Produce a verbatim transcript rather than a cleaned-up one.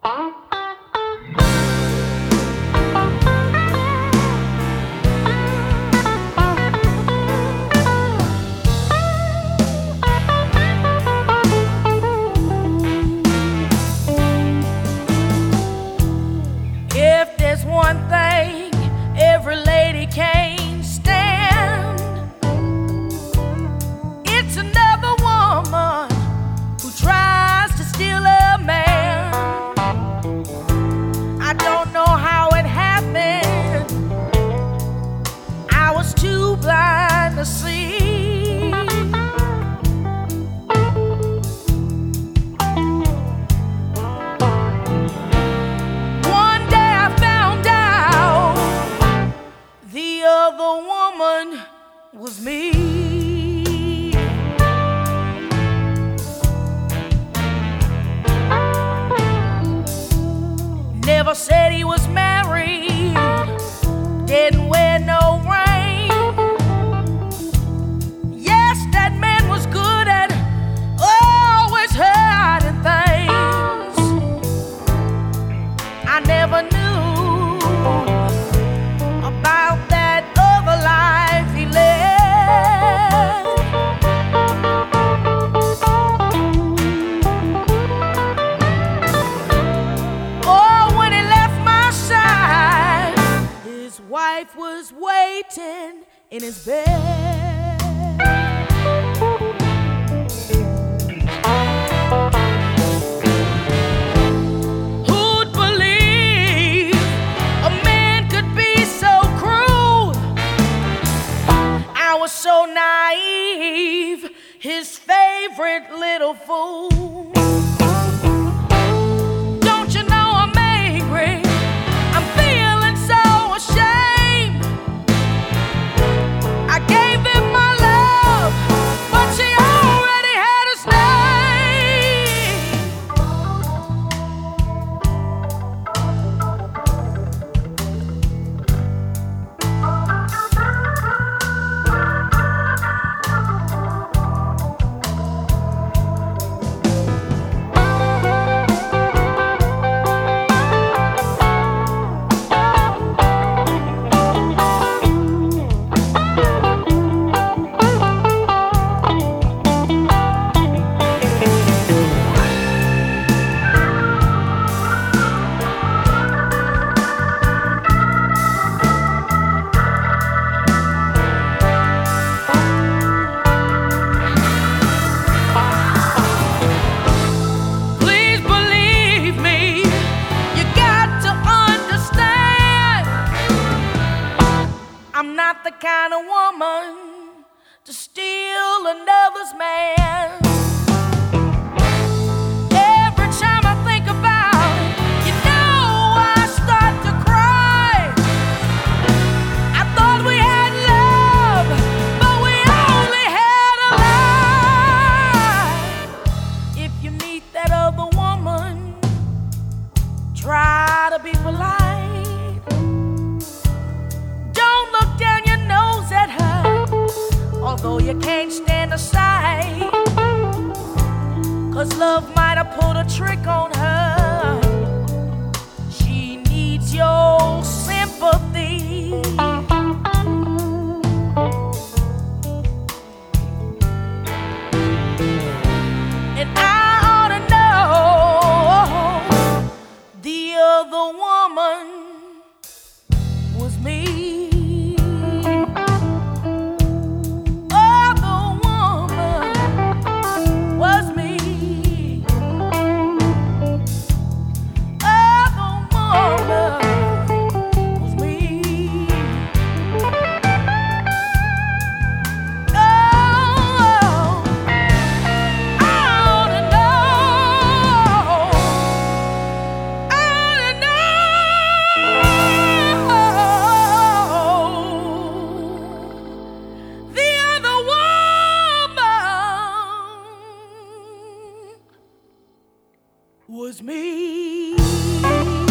If there's one thing every lady can't stand, it's another woman who tries to steal a man. I don't know how it happened, I was too blind to see. One day I found out the other woman was me. Never said he was married, didn't wear no ring. Yes, that man was good at always hiding things. I never knew about that other life he led. Oh, when he left my side, his wife was waiting in his bed. Who'd believe a man could be so cruel? I was so naive, his favorite little fool. Don't you know I'm angry? I'm feeling so ashamed. I gave him my love, but she already had his Please believe me, you got to understand, I'm not the kind of woman to steal another's man. Every time I think about it, you know I start to cry. I thought we had love, but we only had a lie. If you meet that other woman, try to be polite. Don't look down your nose at her, although you can't stand the sight. Cause love might have pulled a trick on her. She needs your sympathy. And I ought to know the other woman was me. Other woman was me. Other woman was me. Oh, I ought to know. I ought to know. The other woman was me.